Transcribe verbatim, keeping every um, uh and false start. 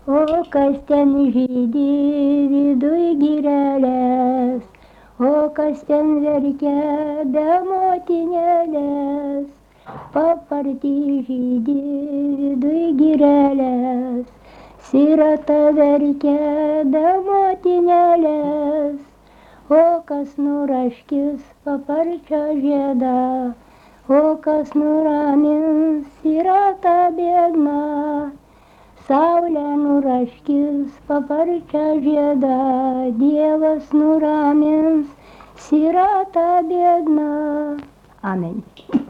O kas ten žydi viduj girelės, o kas ten verkia be motinėlės. Papartį žydi viduj girelės, sirota verkia be motinėlės. O kas nuraškis paparčio žiedą, o kas nuramins sirotą biedną. Saulė nuraškis paparčio žiedą, Dievas nuramins sirotą biedną. Amen.